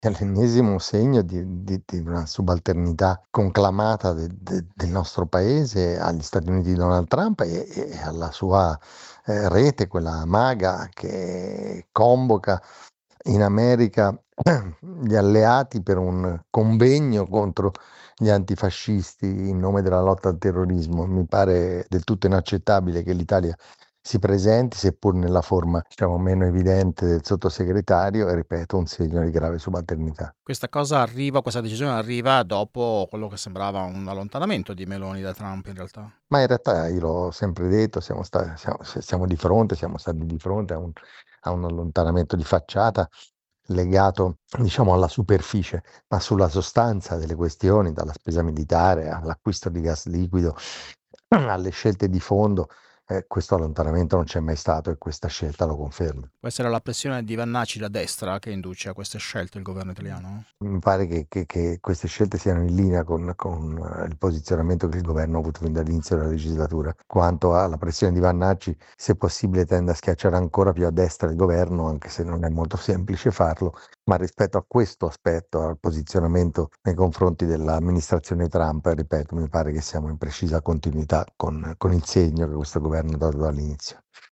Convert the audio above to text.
È l'ennesimo segno di una subalternità conclamata del nostro paese agli Stati Uniti di Donald Trump e alla sua rete, quella MAGA, che convoca in America gli alleati per un convegno contro gli antifascisti in nome della lotta al terrorismo. Mi pare del tutto inaccettabile che l'Italia si presenti, seppur nella forma, diciamo, meno evidente del sottosegretario, e ripeto, un segno di grave subalternità. Questa decisione arriva dopo quello che sembrava un allontanamento di Meloni da Trump in realtà. Ma in realtà io l'ho sempre detto, siamo di fronte, siamo stati di fronte a un allontanamento di facciata legato, diciamo, alla superficie, ma sulla sostanza delle questioni, dalla spesa militare all'acquisto di gas liquido, alle scelte di fondo, questo allontanamento non c'è mai stato e questa scelta lo conferma. Può essere la pressione di Vannaci da destra che induce a queste scelte il governo italiano? Mi pare che queste scelte siano in linea con il posizionamento che il governo ha avuto fin dall'inizio della legislatura. Quanto alla pressione di Vannacci, se possibile tende a schiacciare ancora più a destra il governo, anche se non è molto semplice farlo, ma rispetto a questo aspetto, al posizionamento nei confronti dell'amministrazione Trump, ripeto, mi pare che siamo in precisa continuità con il segno che questo governo ha dato dall'inizio.